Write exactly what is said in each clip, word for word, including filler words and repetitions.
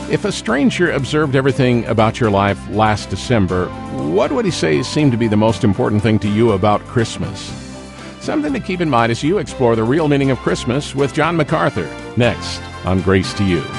If a stranger observed everything about your life last December, what would he say seemed to be the most important thing to you about Christmas? Something to keep in mind as you explore the real meaning of Christmas with John MacArthur, next on Grace to You.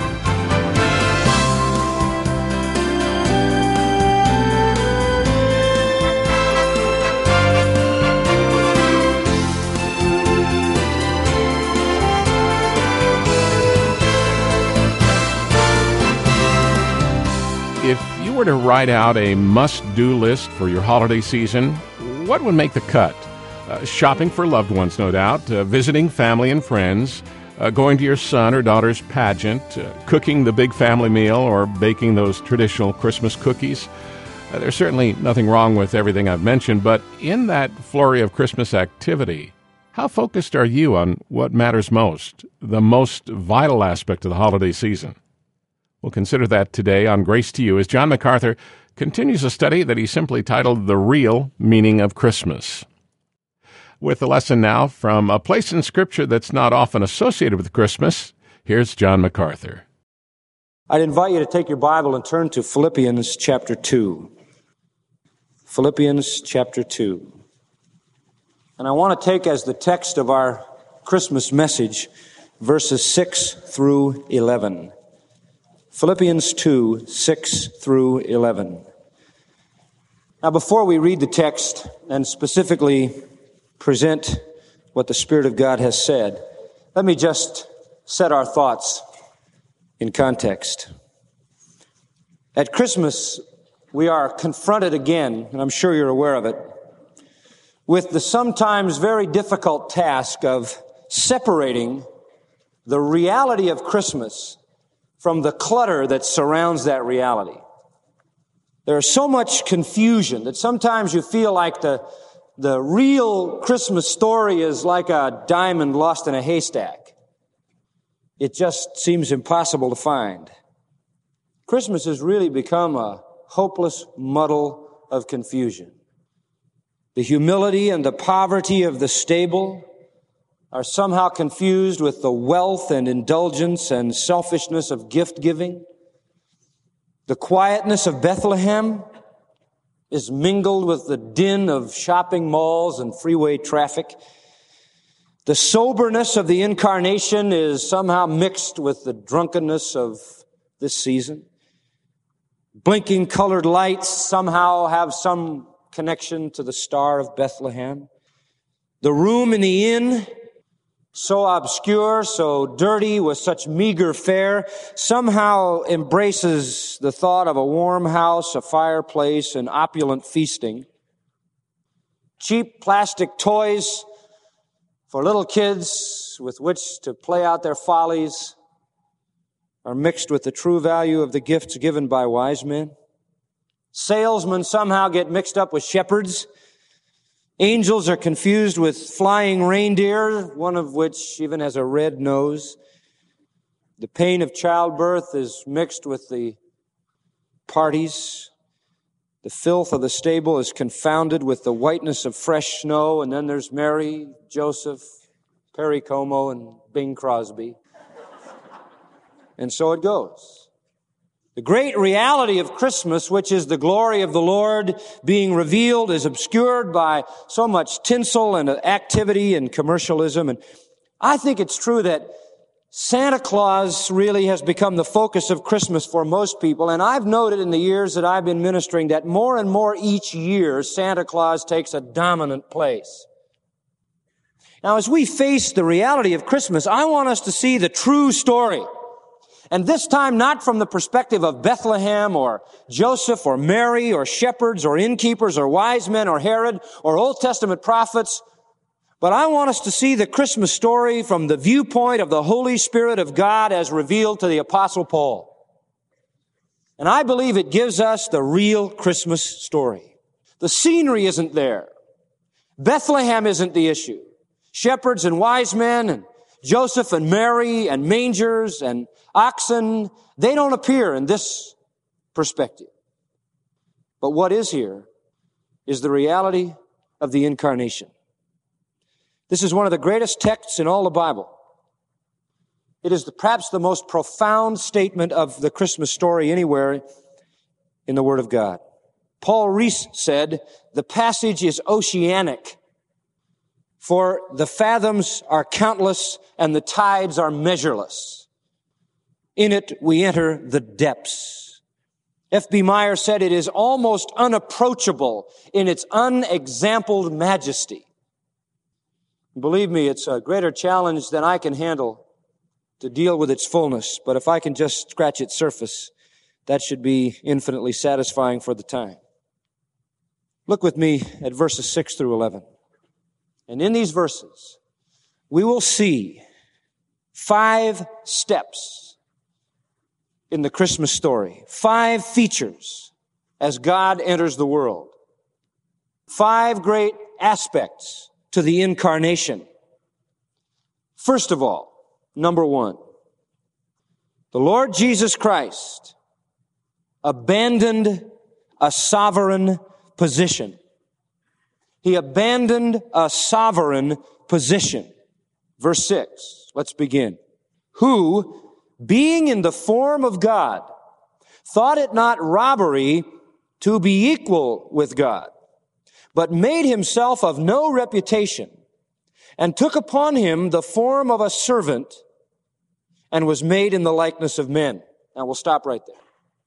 If you were to write out a must-do list for your holiday season, what would make the cut? Uh, shopping for loved ones, no doubt, uh, visiting family and friends, uh, going to your son or daughter's pageant, uh, cooking the big family meal, or baking those traditional Christmas cookies. Uh, there's certainly nothing wrong with everything I've mentioned, but in that flurry of Christmas activity, how focused are you on what matters most, the most vital aspect of the holiday season? We'll consider that today on Grace to You as John MacArthur continues a study that he simply titled The Real Meaning of Christmas. With the lesson now from a place in Scripture that's not often associated with Christmas, here's John MacArthur. I'd invite you to take your Bible and turn to Philippians chapter two. Philippians chapter two. And I want to take as the text of our Christmas message verses six through eleven. Philippians two, six through eleven. Now, before we read the text and specifically present what the Spirit of God has said, let me just set our thoughts in context. At Christmas, we are confronted again, and I'm sure you're aware of it, with the sometimes very difficult task of separating the reality of Christmas from the clutter that surrounds that reality. There's so much confusion that sometimes you feel like the, the real Christmas story is like a diamond lost in a haystack. It just seems impossible to find. Christmas has really become a hopeless muddle of confusion. The humility and the poverty of the stable are somehow confused with the wealth and indulgence and selfishness of gift-giving. The quietness of Bethlehem is mingled with the din of shopping malls and freeway traffic. The soberness of the incarnation is somehow mixed with the drunkenness of this season. Blinking colored lights somehow have some connection to the Star of Bethlehem. The room in the inn, so obscure, so dirty, with such meager fare, somehow embraces the thought of a warm house, a fireplace, and opulent feasting. Cheap plastic toys for little kids with which to play out their follies are mixed with the true value of the gifts given by wise men. Salesmen somehow get mixed up with shepherds. Angels are confused with flying reindeer, one of which even has a red nose. The pain of childbirth is mixed with the parties. The filth of the stable is confounded with the whiteness of fresh snow. And then there's Mary, Joseph, Perry Como, and Bing Crosby. And so it goes. The great reality of Christmas, which is the glory of the Lord being revealed, is obscured by so much tinsel and activity and commercialism. And I think it's true that Santa Claus really has become the focus of Christmas for most people. And I've noted in the years that I've been ministering that more and more each year, Santa Claus takes a dominant place. Now, as we face the reality of Christmas, I want us to see the true story. And this time, not from the perspective of Bethlehem or Joseph or Mary or shepherds or innkeepers or wise men or Herod or Old Testament prophets, but I want us to see the Christmas story from the viewpoint of the Holy Spirit of God as revealed to the Apostle Paul. And I believe it gives us the real Christmas story. The scenery isn't there. Bethlehem isn't the issue. Shepherds and wise men and Joseph and Mary and mangers and oxen, they don't appear in this perspective. But what is here is the reality of the incarnation. This is one of the greatest texts in all the Bible. It is the, perhaps the most profound statement of the Christmas story anywhere in the Word of God. Paul Rees said, the passage is oceanic, for the fathoms are countless and the tides are measureless. In it we enter the depths. F B Meyer said it is almost unapproachable in its unexampled majesty. Believe me, it's a greater challenge than I can handle to deal with its fullness, but if I can just scratch its surface, that should be infinitely satisfying for the time. Look with me at verses six through eleven. And in these verses, we will see five steps in the Christmas story, five features as God enters the world, five great aspects to the incarnation. First of all, number one, the Lord Jesus Christ abandoned a sovereign position. He abandoned a sovereign position. Verse six, let's begin. Who, being in the form of God, thought it not robbery to be equal with God, but made himself of no reputation, and took upon him the form of a servant, and was made in the likeness of men. Now we'll stop right there.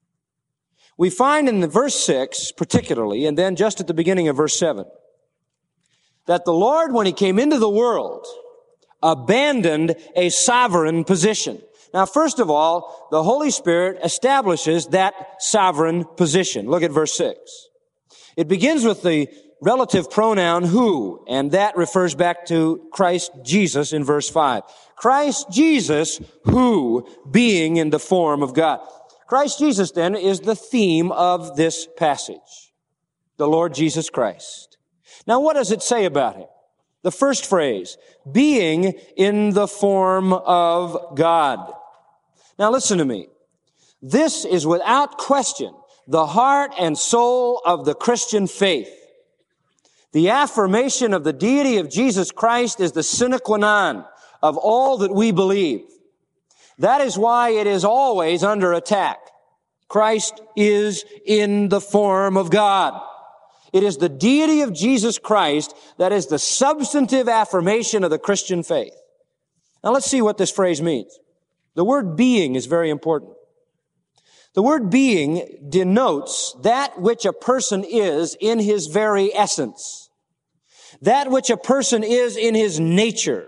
We find in the verse six particularly, and then just at the beginning of verse seven, that the Lord, when he came into the world, abandoned a sovereign position. Now, first of all, the Holy Spirit establishes that sovereign position. Look at verse six. It begins with the relative pronoun who, and that refers back to Christ Jesus in verse five. Christ Jesus, who, being in the form of God. Christ Jesus, then, is the theme of this passage. The Lord Jesus Christ. Now, what does it say about him? The first phrase, being in the form of God. Now, listen to me. This is without question the heart and soul of the Christian faith. The affirmation of the deity of Jesus Christ is the sine qua non of all that we believe. That is why it is always under attack. Christ is in the form of God. It is the deity of Jesus Christ that is the substantive affirmation of the Christian faith. Now let's see what this phrase means. The word being is very important. The word being denotes that which a person is in his very essence. That which a person is in his nature.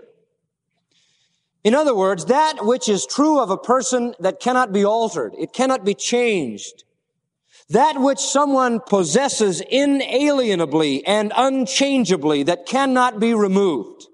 In other words, that which is true of a person that cannot be altered. It cannot be changed. That which someone possesses inalienably and unchangeably that cannot be removed.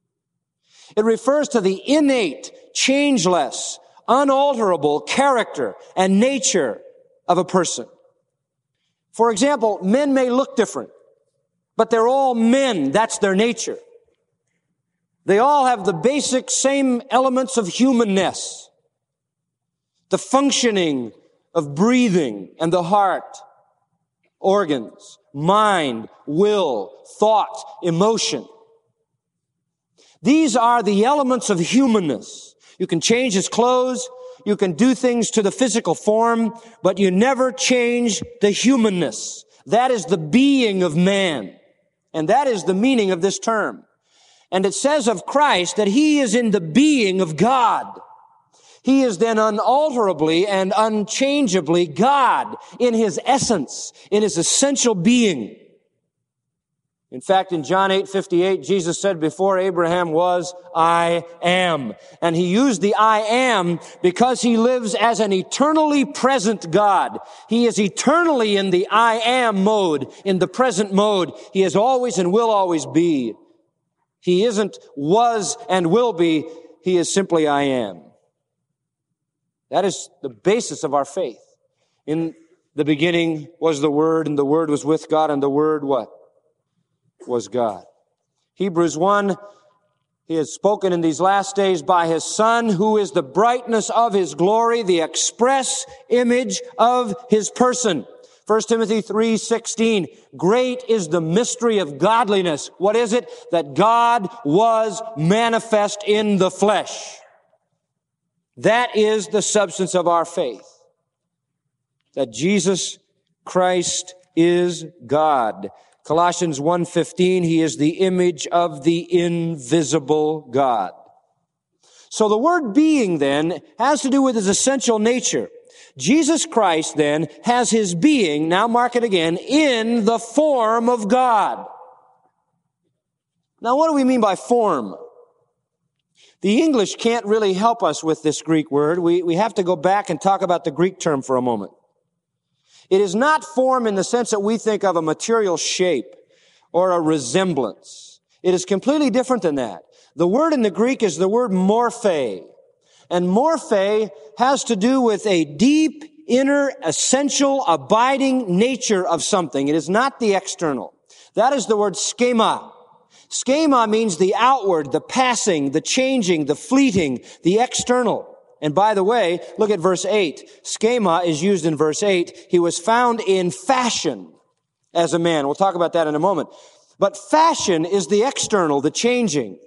It refers to the innate, changeless, unalterable character and nature of a person. For example, men may look different, but they're all men. That's their nature. They all have the basic same elements of humanness. The functioning of breathing and the heart, organs, mind, will, thought, emotion. These are the elements of humanness. You can change his clothes, you can do things to the physical form, but you never change the humanness. That is the being of man. And that is the meaning of this term. And it says of Christ that he is in the being of God. He is then unalterably and unchangeably God in his essence, in his essential being. In fact, in John eight fifty-eight, Jesus said, before Abraham was, I am. And he used the I am because he lives as an eternally present God. He is eternally in the I am mode, in the present mode. He is always and will always be. He isn't was and will be. He is simply I am. That is the basis of our faith. In the beginning was the Word, and the Word was with God, and the Word what? Was God. Hebrews one, he has spoken in these last days by his Son, who is the brightness of his glory, the express image of his person. First Timothy three sixteen, great is the mystery of godliness. What is it? That God was manifest in the flesh. That is the substance of our faith, that Jesus Christ is God. Colossians one fifteen, He is the image of the invisible God. So the word being then has to do with His essential nature. Jesus Christ then has His being, now mark it again, in the form of God. Now what do we mean by form? The English can't really help us with this Greek word. We, we have to go back and talk about the Greek term for a moment. It is not form in the sense that we think of a material shape or a resemblance. It is completely different than that. The word in the Greek is the word morphe. And morphe has to do with a deep, inner, essential, abiding nature of something. It is not the external. That is the word schema. Schema means the outward, the passing, the changing, the fleeting, the external. And by the way, look at verse eight. Schema is used in verse eight. He was found in fashion as a man. We'll talk about that in a moment. But fashion is the external, the changing.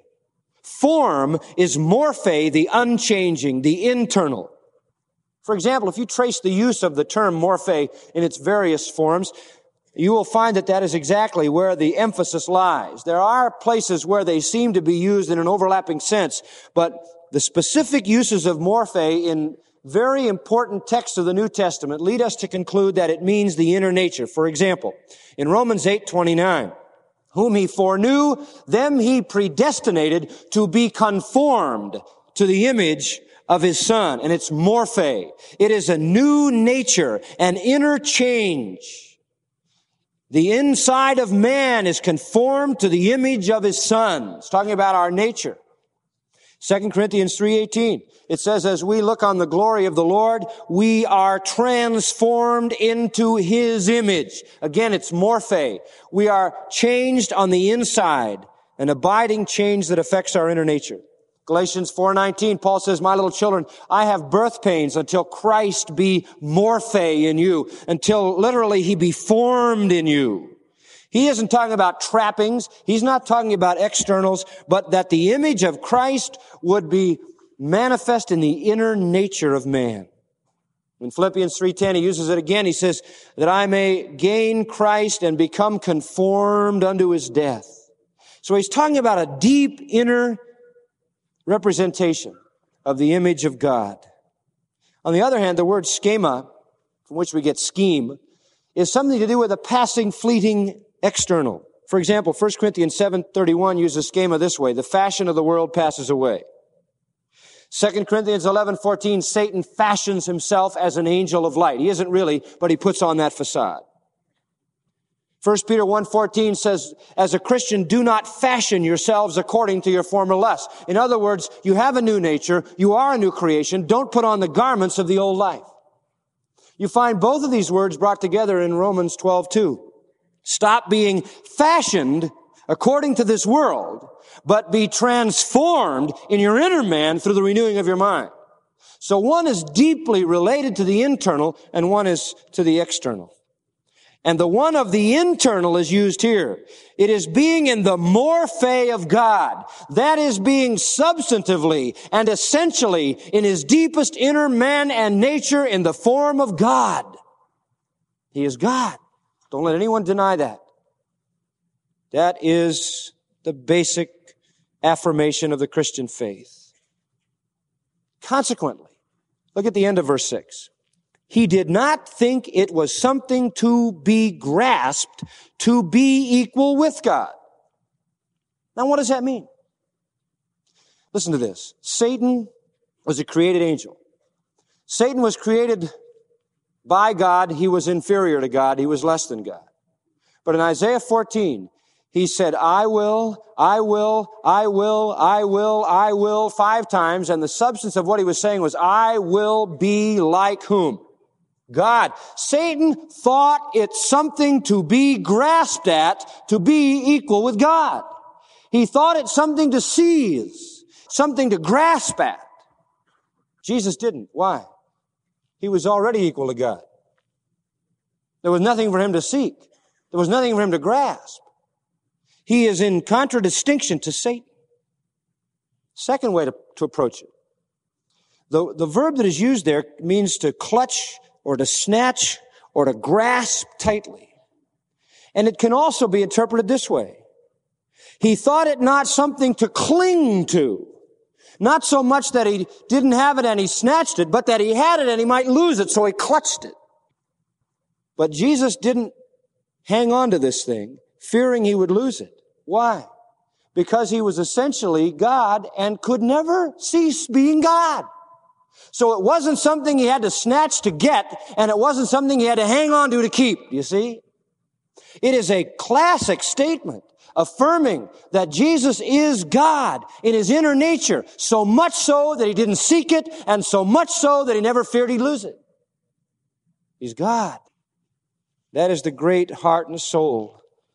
Form is morphe, the unchanging, the internal. For example, if you trace the use of the term morphe in its various forms, you will find that that is exactly where the emphasis lies. There are places where they seem to be used in an overlapping sense, but the specific uses of morphe in very important texts of the New Testament lead us to conclude that it means the inner nature. For example, in Romans eight twenty-nine, whom He foreknew, them He predestinated to be conformed to the image of His Son. And it's morphe. It is a new nature, an inner change. The inside of man is conformed to the image of His Son. It's talking about our nature. Second Corinthians three eighteen, it says, as we look on the glory of the Lord, we are transformed into His image. Again, it's morphe. We are changed on the inside, an abiding change that affects our inner nature. Galatians four nineteen, Paul says, my little children, I have birth pains until Christ be morphe in you, until literally He be formed in you. He isn't talking about trappings. He's not talking about externals, but that the image of Christ would be manifest in the inner nature of man. In Philippians three ten, he uses it again. He says, that I may gain Christ and become conformed unto His death. So he's talking about a deep inner representation of the image of God. On the other hand, the word schema, from which we get scheme, is something to do with a passing, fleeting external. For example, First Corinthians seven thirty-one uses schema this way: the fashion of the world passes away. Second Corinthians eleven fourteen, Satan fashions himself as an angel of light. He isn't really, but he puts on that facade. First Peter one fourteen says, as a Christian, do not fashion yourselves according to your former lusts. In other words, you have a new nature, you are a new creation, don't put on the garments of the old life. You find both of these words brought together in Romans twelve two. Stop being fashioned according to this world, but be transformed in your inner man through the renewing of your mind. So one is deeply related to the internal and one is to the external. And the one of the internal is used here. It is being in the morphe of God. That is being substantively and essentially in His deepest inner man and nature in the form of God. He is God. Don't let anyone deny that. That is the basic affirmation of the Christian faith. Consequently, look at the end of verse six. He did not think it was something to be grasped to be equal with God. Now, what does that mean? Listen to this. Satan was a created angel. Satan was created by God. He was inferior to God. He was less than God. But in Isaiah fourteen, he said, I will, I will, I will, I will, I will, five times. And the substance of what he was saying was, I will be like whom? God. Satan thought it something to be grasped at, to be equal with God. He thought it something to seize, something to grasp at. Jesus didn't. Why? He was already equal to God. There was nothing for him to seek. There was nothing for him to grasp. He is in contradistinction to Satan. Second way to, to approach it. The, the verb that is used there means to clutch or to snatch or to grasp tightly. And it can also be interpreted this way. He thought it not something to cling to. Not so much that he didn't have it and he snatched it, but that he had it and he might lose it, so he clutched it. But Jesus didn't hang on to this thing, fearing he would lose it. Why? Because he was essentially God and could never cease being God. So it wasn't something he had to snatch to get, and it wasn't something he had to hang on to to keep, you see? It is a classic statement affirming that Jesus is God in his inner nature, so much so that he didn't seek it, and so much so that he never feared he'd lose it. He's God. That is the great heart and soul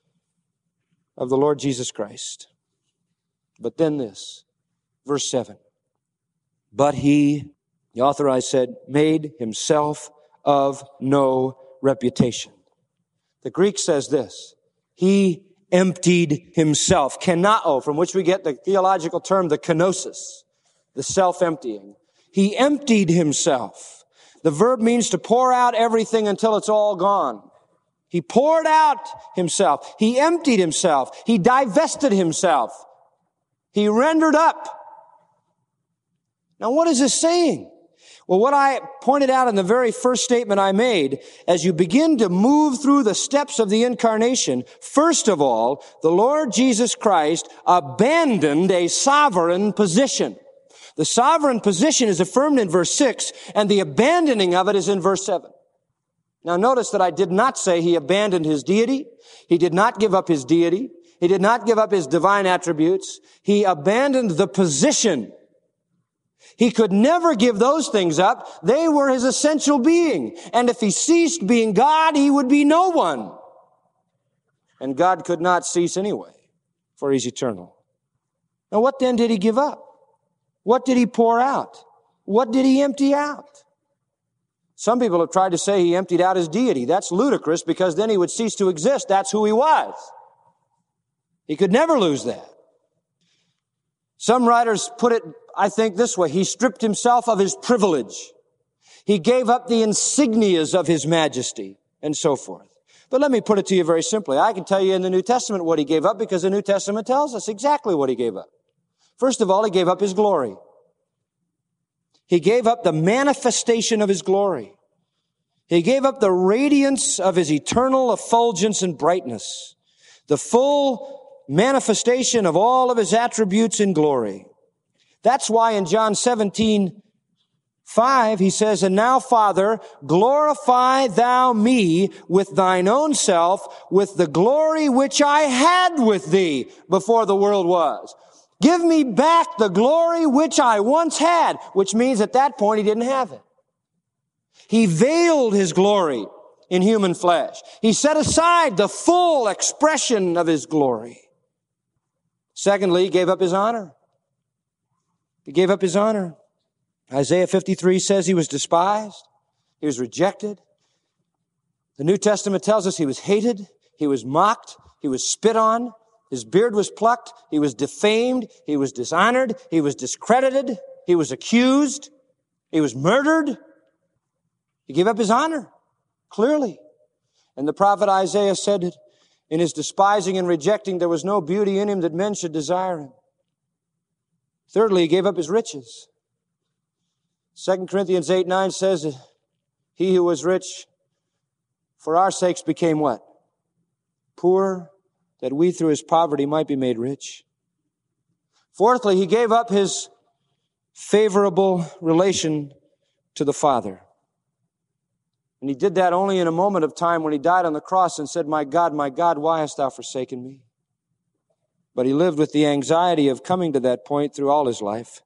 of the Lord Jesus Christ. But then this, verse seven. But he, the author I said, made himself of no reputation. The Greek says this, he emptied himself, kenao, from which we get the theological term, the kenosis, the self-emptying. He emptied himself. The verb means to pour out everything until it's all gone. He poured out himself. He emptied himself. He divested himself. He rendered up. Now, what is this saying? Well, what I pointed out in the very first statement I made, as you begin to move through the steps of the incarnation, first of all, the Lord Jesus Christ abandoned a sovereign position. The sovereign position is affirmed in verse six, and the abandoning of it is in verse seven. Now, notice that I did not say he abandoned his deity. He did not give up his deity. He did not give up his divine attributes. He abandoned the position. He could never give those things up. They were his essential being. And if he ceased being God, he would be no one. And God could not cease anyway, for he's eternal. Now, what then did he give up? What did he pour out? What did he empty out? Some people have tried to say he emptied out his deity. That's ludicrous, because then he would cease to exist. That's who he was. He could never lose that. Some writers put it, I think, this way. He stripped himself of his privilege. He gave up the insignias of his majesty, and so forth. But let me put it to you very simply. I can tell you in the New Testament what he gave up, because the New Testament tells us exactly what he gave up. First of all, he gave up his glory. He gave up the manifestation of his glory. He gave up the radiance of his eternal effulgence and brightness, the full manifestation of all of his attributes in glory. That's why in John seventeen five, he says, and now, Father, glorify thou me with thine own self, with the glory which I had with thee before the world was. Give me back the glory which I once had, which means at that point he didn't have it. He veiled his glory in human flesh. He set aside the full expression of his glory. Secondly, he gave up his honor. He gave up his honor. Isaiah fifty-three says he was despised. He was rejected. The New Testament tells us he was hated. He was mocked. He was spit on. His beard was plucked. He was defamed. He was dishonored. He was discredited. He was accused. He was murdered. He gave up his honor, clearly. And the prophet Isaiah said it. In his despising and rejecting, there was no beauty in him that men should desire him. Thirdly, he gave up his riches. Second Corinthians eight nine says that he who was rich for our sakes became what? Poor, that we through his poverty might be made rich. Fourthly, he gave up his favorable relation to the Father. And he did that only in a moment of time when he died on the cross and said, my God, my God, why hast thou forsaken me? But he lived with the anxiety of coming to that point through all his life.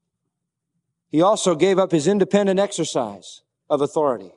He also gave up his independent exercise of authority.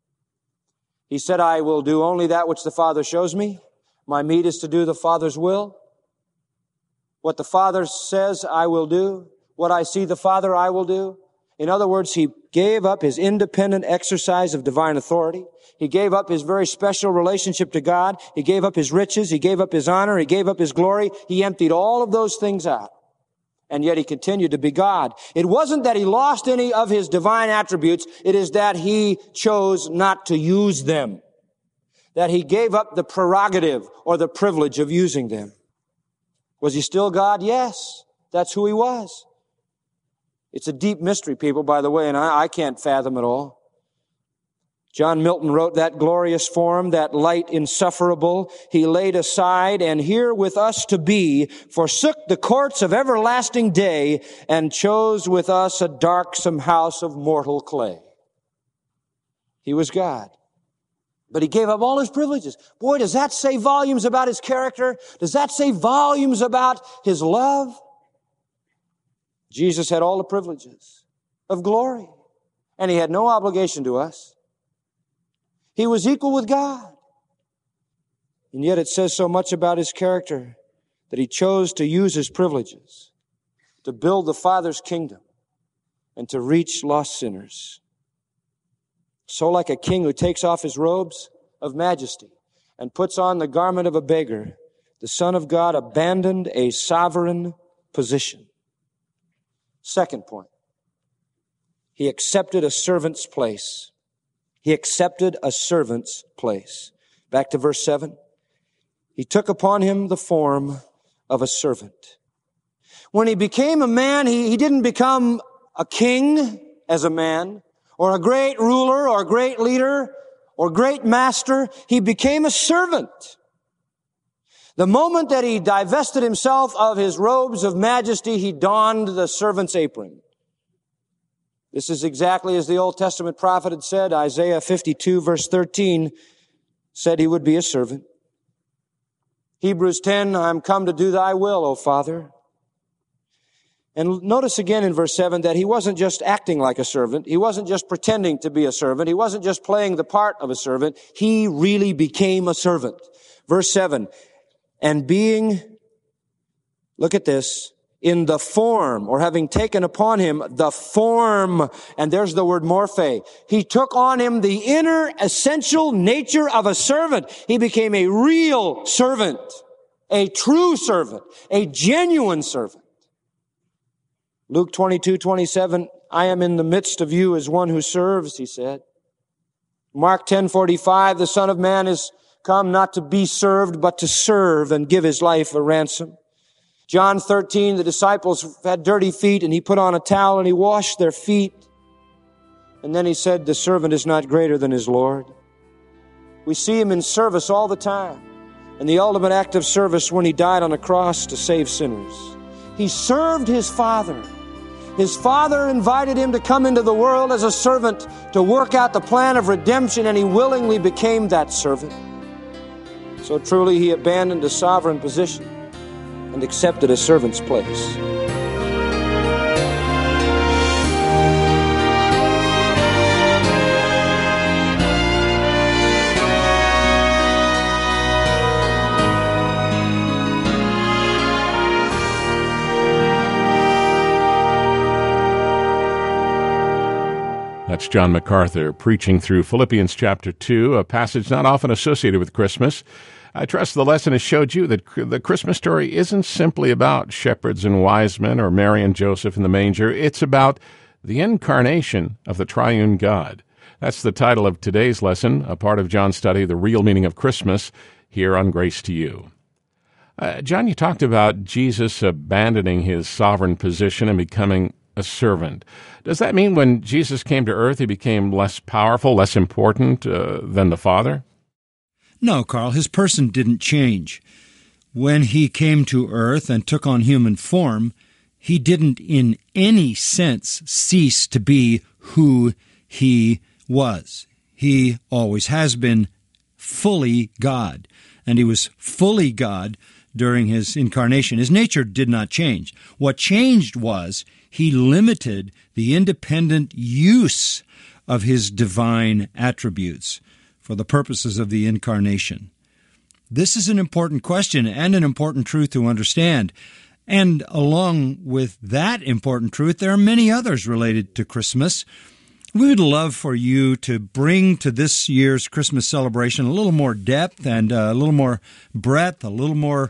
He said, I will do only that which the Father shows me. My meat is to do the Father's will. What the Father says, I will do. What I see the Father, I will do. In other words, he gave up his independent exercise of divine authority. He gave up his very special relationship to God. He gave up his riches. He gave up his honor. He gave up his glory. He emptied all of those things out. and yet he continued to be God. It wasn't that he lost any of his divine attributes. It is that he chose not to use them, that he gave up the prerogative or the privilege of using them. Was he still God? Yes. That's who he was. It's a deep mystery, people, by the way, and I, I can't fathom it all. John Milton wrote, that glorious form, that light insufferable, he laid aside, and here with us to be, forsook the courts of everlasting day, and chose with us a darksome house of mortal clay. He was God, but he gave up all his privileges. Boy, does that say volumes about his character? Does that say volumes about his love? Jesus had all the privileges of glory, and he had no obligation to us. He was equal with God. And yet it says so much about his character that he chose to use his privileges to build the Father's kingdom and to reach lost sinners. So like a king who takes off his robes of majesty and puts on the garment of a beggar, the Son of God abandoned a sovereign position. Second point, he accepted a servant's place. He accepted a servant's place. Back to verse seven. He took upon him the form of a servant. When he became a man, he, he didn't become a king as a man, or a great ruler, or a great leader, or great master. He became a servant. The moment that he divested himself of his robes of majesty, he donned the servant's apron. This is exactly as the Old Testament prophet had said. Isaiah fifty-two verse thirteen said he would be a servant. Hebrews ten, I'm come to do thy will, O Father. And notice again in verse seven that he wasn't just acting like a servant. He wasn't just pretending to be a servant. He wasn't just playing the part of a servant. He really became a servant. Verse seven, and being, look at this, in the form, or having taken upon him the form, and there's the word morphe. He took on him the inner essential nature of a servant. He became a real servant, a true servant, a genuine servant. Luke twenty-two twenty-seven, I am in the midst of you as one who serves, he said. Mark ten forty-five, the Son of Man is come not to be served, but to serve and give his life a ransom. John thirteen, the disciples had dirty feet, and he put on a towel and he washed their feet. And then he said, the servant is not greater than his Lord. We see him in service all the time. And the ultimate act of service when he died on a cross to save sinners. He served his Father. His Father invited him to come into the world as a servant to work out the plan of redemption, and he willingly became that servant. So truly he abandoned a sovereign position and accepted a servant's place. That's John MacArthur preaching through Philippians chapter two, a passage not often associated with Christmas. I trust the lesson has showed you that the Christmas story isn't simply about shepherds and wise men or Mary and Joseph in the manger. It's about the incarnation of the triune God. That's the title of today's lesson, a part of John's study, The Real Meaning of Christmas, here on Grace to You. Uh, John, you talked about Jesus abandoning his sovereign position and becoming a servant. Does that mean when Jesus came to earth, he became less powerful, less important uh, than the Father? No, Carl, his person didn't change. When he came to earth and took on human form, he didn't in any sense cease to be who he was. He always has been fully God, and he was fully God during his incarnation. His nature did not change. What changed was he limited the independent use of his divine attributes for the purposes of the incarnation. This is an important question and an important truth to understand. And along with that important truth, there are many others related to Christmas. We would love for you to bring to this year's Christmas celebration a little more depth and a little more breadth, a little more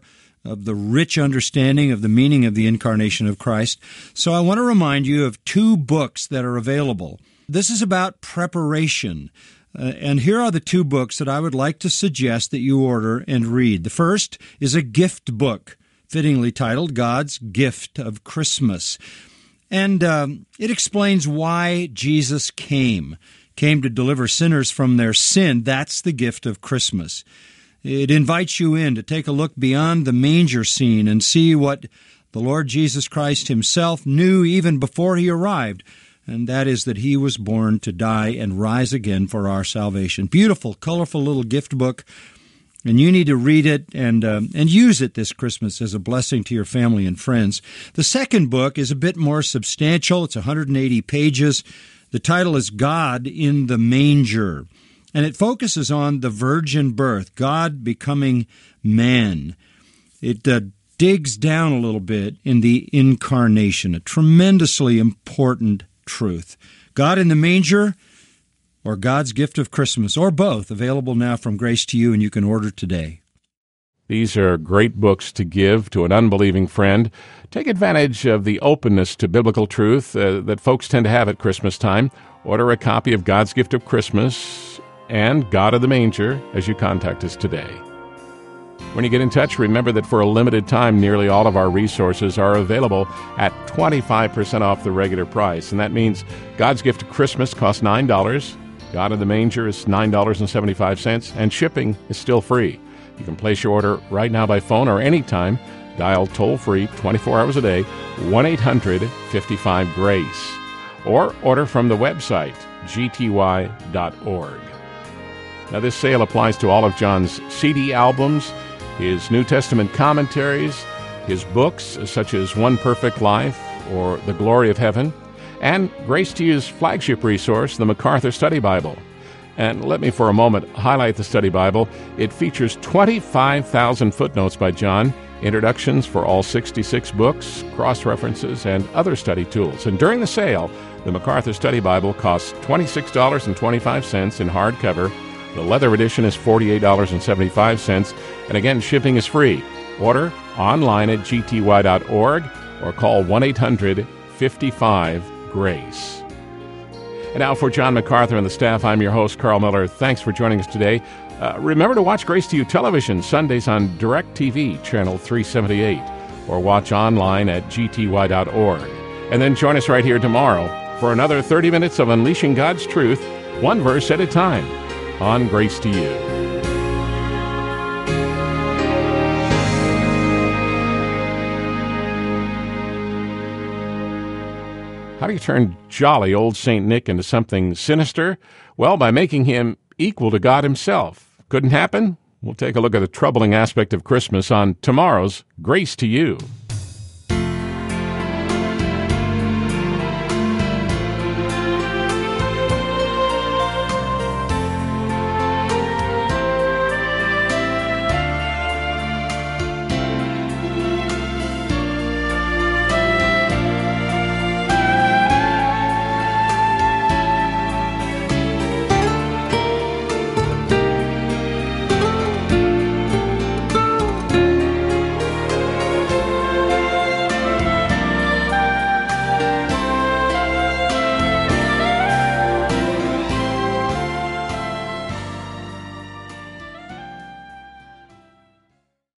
of the rich understanding of the meaning of the incarnation of Christ. So I want to remind you of two books that are available. This is about preparation. Uh, and here are the two books that I would like to suggest that you order and read. The first is a gift book, fittingly titled God's Gift of Christmas. And um, it explains why Jesus came, came to deliver sinners from their sin. That's the gift of Christmas. It invites you in to take a look beyond the manger scene and see what the Lord Jesus Christ himself knew even before he arrived, and that is that he was born to die and rise again for our salvation. Beautiful, colorful little gift book, and you need to read it and um, and use it this Christmas as a blessing to your family and friends. The second book is a bit more substantial. It's one hundred eighty pages. The title is God in the Manger, and it focuses on the virgin birth, God becoming man. It uh, digs down a little bit in the incarnation, a tremendously important truth. God in the Manger, or God's Gift of Christmas, or both, available now from Grace to You, and you can order today. These are great books to give to an unbelieving friend. Take advantage of the openness to biblical truth uh, that folks tend to have at Christmas time. Order a copy of God's Gift of Christmas and God of the Manger as you contact us today. When you get in touch, remember that for a limited time, nearly all of our resources are available at twenty-five percent off the regular price. And that means God's Gift of Christmas costs nine dollars, God of the Manger is nine dollars and seventy-five cents, and shipping is still free. You can place your order right now by phone or anytime. Dial toll-free twenty-four hours a day, one eight hundred fifty-five GRACE. Or order from the website, g t y dot org. Now, this sale applies to all of John's C D albums, his New Testament commentaries, his books such as One Perfect Life or The Glory of Heaven, and Grace to You's flagship resource, the MacArthur Study Bible. And let me for a moment highlight the Study Bible. It features twenty-five thousand footnotes by John, introductions for all sixty-six books, cross-references, and other study tools. And during the sale, the MacArthur Study Bible costs twenty-six dollars and twenty-five cents in hardcover. The leather edition is forty-eight dollars and seventy-five cents, and again, shipping is free. Order online at g t y dot org or call one eight hundred fifty-five GRACE. And now for John MacArthur and the staff, I'm your host, Carl Miller. Thanks for joining us today. Uh, remember to watch Grace to You television Sundays on DirecTV, channel three seventy-eight, or watch online at g t y dot org. And then join us right here tomorrow for another thirty minutes of unleashing God's truth, one verse at a time, on Grace to You. How do you turn jolly old Saint Nick into something sinister? Well, by making him equal to God himself. Couldn't happen? We'll take a look at the troubling aspect of Christmas on tomorrow's Grace to You.